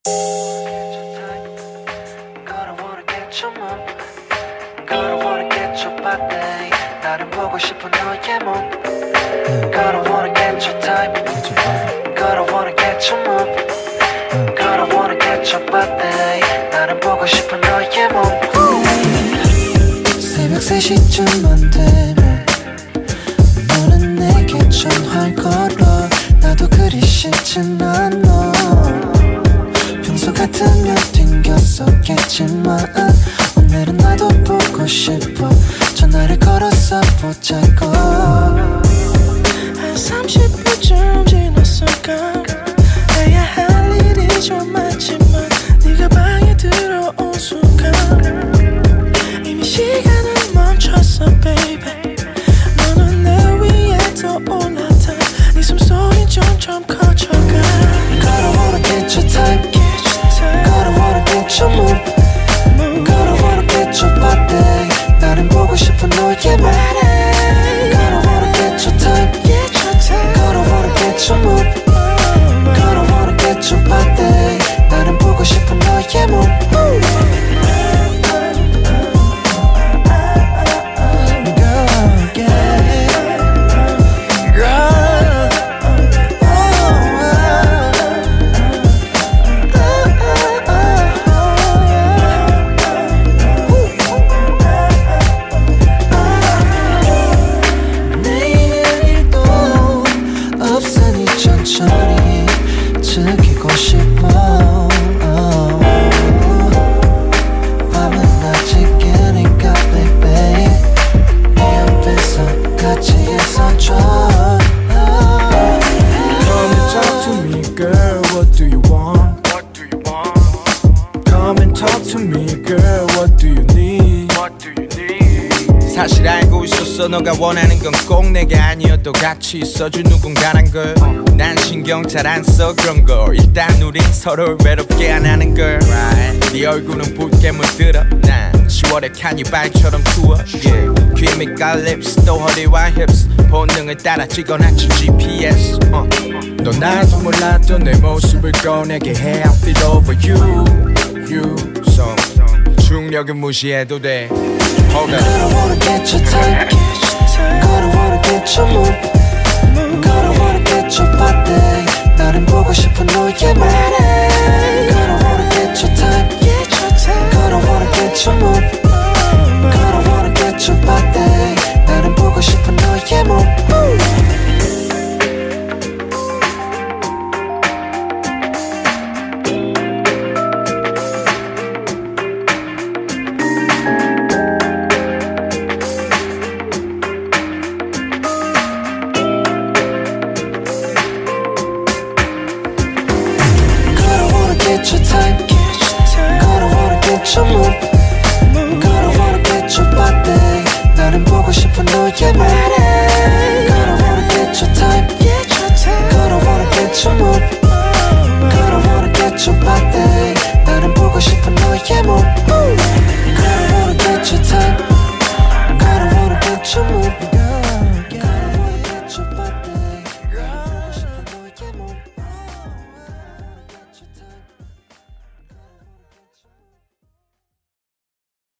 나를 보고 싶은 너의 몸 God I wanna get your type God I wanna get your move God I wanna get your body 나를 보고 싶은 너의 몸 새벽 3시쯤만 되면 너는 내게 전화를 걸어 나도 그리 싫진 않아 평소 같으면 튕겼었겠지만 오늘은 나도 보고 싶어 전화를 걸어서 보자고 한 30분쯤 지났을까 해야 할 일이 좀 많지만 네가 방에 들어온 순간 이미 시간은 멈췄어 baby 너는 내 위에 더 올라타 네 숨소리 점점 커져가 God I wanna get your type God I wanna get your move God I wanna get your body 나는 보고 싶은 너의 맘 God I wanna get your type God I wanna get your move God I wanna get your body 나는 보고 싶은 너의 몸 즐기고 싶어 밤은 아직 깨니까 baby 네 앞에서 같이 있어줘 Come and talk to me girl what do you want Come and talk to me girl what do you need 사실 알고 있었어 너가 원하는 건 꼭 내가 아니어도 같이 있어줄 누군가란 걸 난 신경 잘 안 써 그런 걸 일단 우린 서로를 외롭게 안 하는 걸 right. 네 얼굴은 붉게 물들어 난 10월의 카니발처럼 투어 yeah. 귀 밑과 lips 또 허리와 hips 본능을 따라 찍어놨지 GPS 넌 나도 몰랐던 내 모습을 꺼내게 해 I feel over you so 중력은 무시해도 돼 God I wanna get your type God I wanna get your move God I wanna get your body 나는 보고 싶은 너의 맘 God I wanna get your type God I wanna get your move God I wanna get your body 나는 보고 싶은 너의 몸 get your type